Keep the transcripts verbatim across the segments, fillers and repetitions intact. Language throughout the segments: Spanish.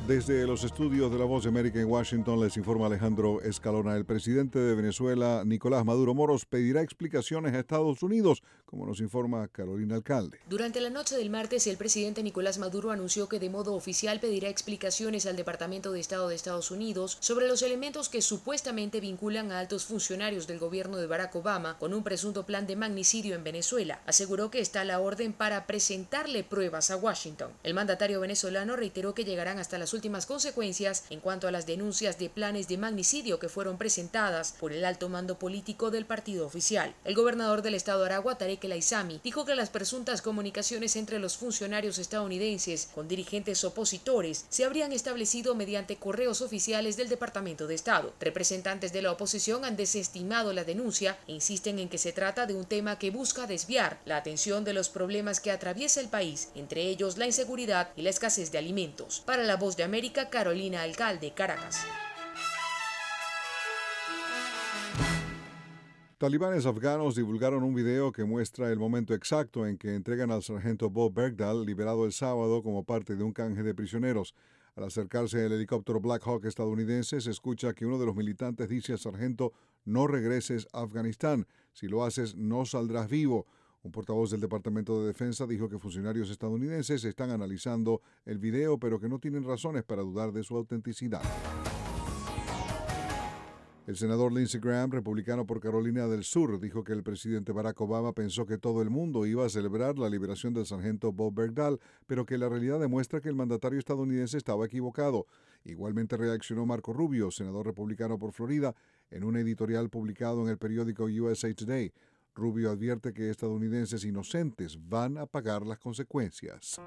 Desde los estudios de La Voz de América en Washington les informa Alejandro Escalona. El presidente de Venezuela, Nicolás Maduro Moros, pedirá explicaciones a Estados Unidos, como nos informa Carolina Alcalde. Durante la noche del martes, el presidente Nicolás Maduro anunció que de modo oficial pedirá explicaciones al Departamento de Estado de Estados Unidos sobre los elementos que supuestamente vinculan a altos funcionarios del gobierno de Barack Obama con un presunto plan de magnicidio en Venezuela. Aseguró que está a la orden para presentarle pruebas a Washington. El mandatario venezolano reiteró que llegarán hasta las últimas consecuencias en cuanto a las denuncias de planes de magnicidio que fueron presentadas por el alto mando político del partido oficial. El gobernador del estado de Aragua, Tarek El Aizami, dijo que las presuntas comunicaciones entre los funcionarios estadounidenses con dirigentes opositores se habrían establecido mediante correos oficiales del Departamento de Estado. Representantes de la oposición han desestimado la denuncia e insisten en que se trata de un tema que busca desviar la atención de los problemas que atraviesa el país, entre ellos la inseguridad y la escasez de alimentos. Para La Voz de América, Carolina Alcalde, Caracas. Talibanes afganos divulgaron un video que muestra el momento exacto en que entregan al sargento Bob Bergdahl, liberado el sábado como parte de un canje de prisioneros. Al acercarse al helicóptero Black Hawk estadounidense, se escucha que uno de los militantes dice al sargento: "No regreses a Afganistán. Si lo haces, no saldrás vivo". Un portavoz del Departamento de Defensa dijo que funcionarios estadounidenses están analizando el video, pero que no tienen razones para dudar de su autenticidad. El senador Lindsey Graham, republicano por Carolina del Sur, dijo que el presidente Barack Obama pensó que todo el mundo iba a celebrar la liberación del sargento Bob Bergdahl, pero que la realidad demuestra que el mandatario estadounidense estaba equivocado. Igualmente reaccionó Marco Rubio, senador republicano por Florida, en un editorial publicado en el periódico U S A Today. Rubio advierte que estadounidenses inocentes van a pagar las consecuencias.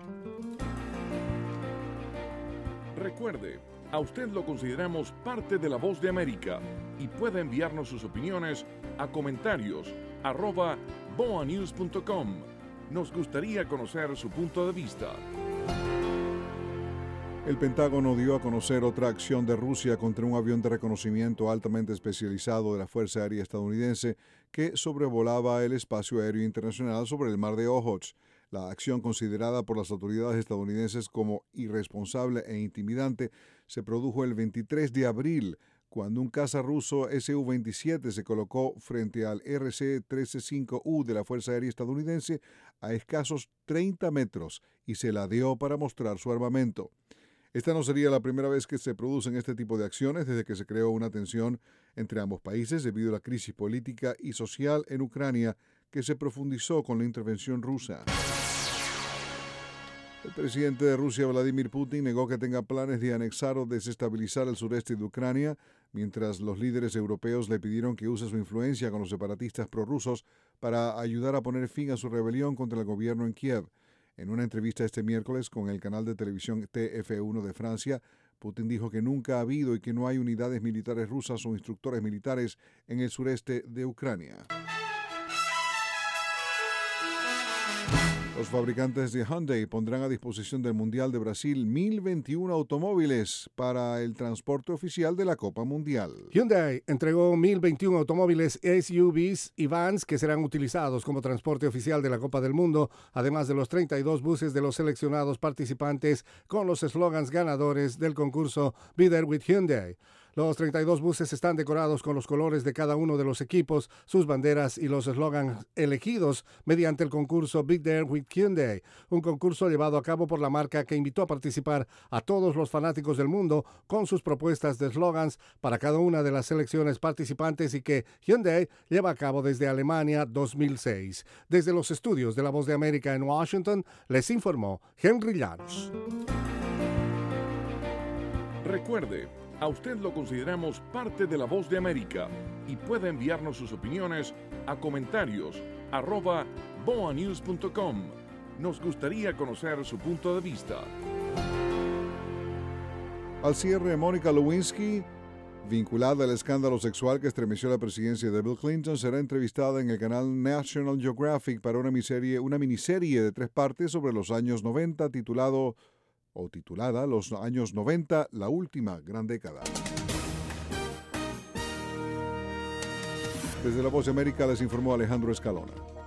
Recuerde, a usted lo consideramos parte de La Voz de América y puede enviarnos sus opiniones a comentarios arroba boanews punto com. Nos gustaría conocer su punto de vista. El Pentágono dio a conocer otra acción de Rusia contra un avión de reconocimiento altamente especializado de la Fuerza Aérea estadounidense que sobrevolaba el espacio aéreo internacional sobre el mar de Ojotsk. La acción, considerada por las autoridades estadounidenses como irresponsable e intimidante, se produjo el veintitrés de abril, cuando un caza ruso S U veintisiete se colocó frente al R C trece cinco U de la Fuerza Aérea estadounidense a escasos treinta metros y se ladeó para mostrar su armamento. Esta no sería la primera vez que se producen este tipo de acciones desde que se creó una tensión entre ambos países debido a la crisis política y social en Ucrania que se profundizó con la intervención rusa. El presidente de Rusia, Vladimir Putin, negó que tenga planes de anexar o desestabilizar el sureste de Ucrania, mientras los líderes europeos le pidieron que use su influencia con los separatistas prorrusos para ayudar a poner fin a su rebelión contra el gobierno en Kiev. En una entrevista este miércoles con el canal de televisión T F uno de Francia, Putin dijo que nunca ha habido y que no hay unidades militares rusas o instructores militares en el sureste de Ucrania. Los fabricantes de Hyundai pondrán a disposición del Mundial de Brasil mil veintiuno automóviles para el transporte oficial de la Copa Mundial. Hyundai entregó mil veintiuno automóviles S U Vs y vans que serán utilizados como transporte oficial de la Copa del Mundo, además de los treinta y dos buses de los seleccionados participantes con los eslogans ganadores del concurso Be There with Hyundai. Los treinta y dos buses están decorados con los colores de cada uno de los equipos, sus banderas y los eslogans elegidos mediante el concurso Be There with Hyundai, un concurso llevado a cabo por la marca que invitó a participar a todos los fanáticos del mundo con sus propuestas de eslogans para cada una de las selecciones participantes y que Hyundai lleva a cabo desde Alemania dos mil seis. Desde los estudios de La Voz de América en Washington, les informó Henry Llanos. Recuerde, a usted lo consideramos parte de La Voz de América y puede enviarnos sus opiniones a comentarios arroba boanews punto com. Nos gustaría conocer su punto de vista. Al cierre, Mónica Lewinsky, vinculada al escándalo sexual que estremeció la presidencia de Bill Clinton, será entrevistada en el canal National Geographic para una miniserie, una miniserie de tres partes sobre los años noventa, titulado o titulada Los años noventa, la última gran década. Desde La Voz de América les informó Alejandro Escalona.